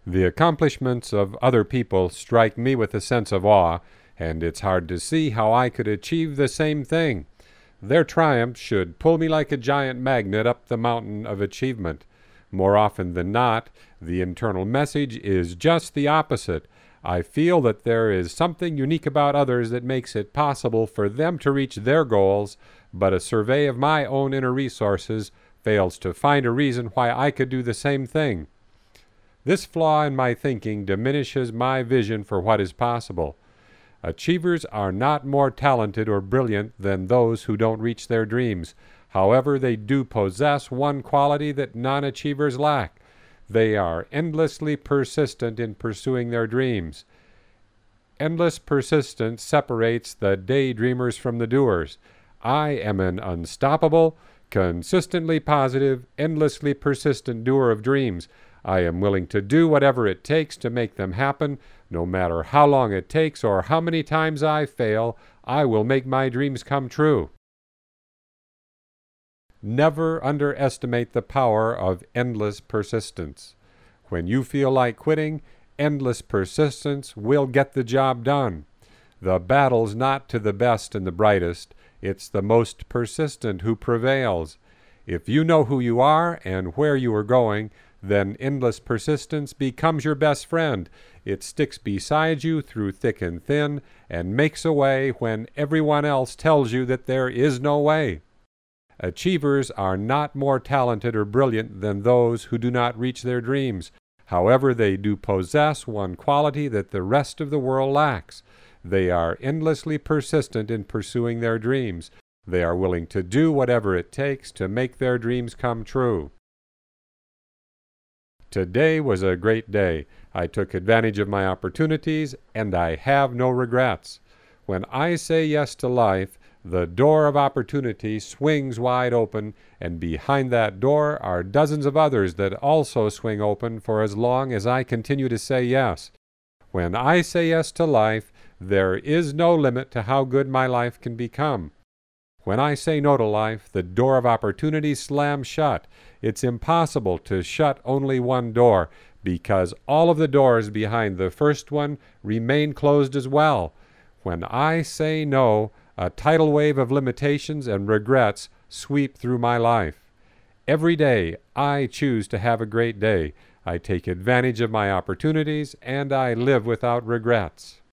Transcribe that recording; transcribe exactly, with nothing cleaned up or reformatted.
The accomplishments of other people strike me with a sense of awe, and it's hard to see how I could achieve the same thing. Their triumphs should pull me like a giant magnet up the mountain of achievement. More often than not, the internal message is just the opposite. I feel that there is something unique about others that makes it possible for them to reach their goals, but a survey of my own inner resources fails to find a reason why I could do the same thing. This flaw in my thinking diminishes my vision for what is possible. Achievers are not more talented or brilliant than those who don't reach their dreams. However, they do possess one quality that non-achievers lack. They are endlessly persistent in pursuing their dreams. Endless persistence separates the daydreamers from the doers. I am an unstoppable, consistently positive, endlessly persistent doer of dreams. I am willing to do whatever it takes to make them happen. No matter how long it takes or how many times I fail, I will make my dreams come true. Never underestimate the power of endless persistence. When you feel like quitting, endless persistence will get the job done. The battle's not to the best and the brightest. It's the most persistent who prevails. If you know who you are and where you are going, then endless persistence becomes your best friend. It sticks beside you through thick and thin and makes a way when everyone else tells you that there is no way. Achievers are not more talented or brilliant than those who do not reach their dreams. However, they do possess one quality that the rest of the world lacks. They are endlessly persistent in pursuing their dreams. They are willing to do whatever it takes to make their dreams come true. Today was a great day. I took advantage of my opportunities, and I have no regrets. When I say yes to life, the door of opportunity swings wide open, and behind that door are dozens of others that also swing open for as long as I continue to say yes. When I say yes to life, there is no limit to how good my life can become. When I say no to life, the door of opportunity slams shut. It's impossible to shut only one door, because all of the doors behind the first one remain closed as well. When I say no, a tidal wave of limitations and regrets sweep through my life. Every day, I choose to have a great day. I take advantage of my opportunities, and I live without regrets.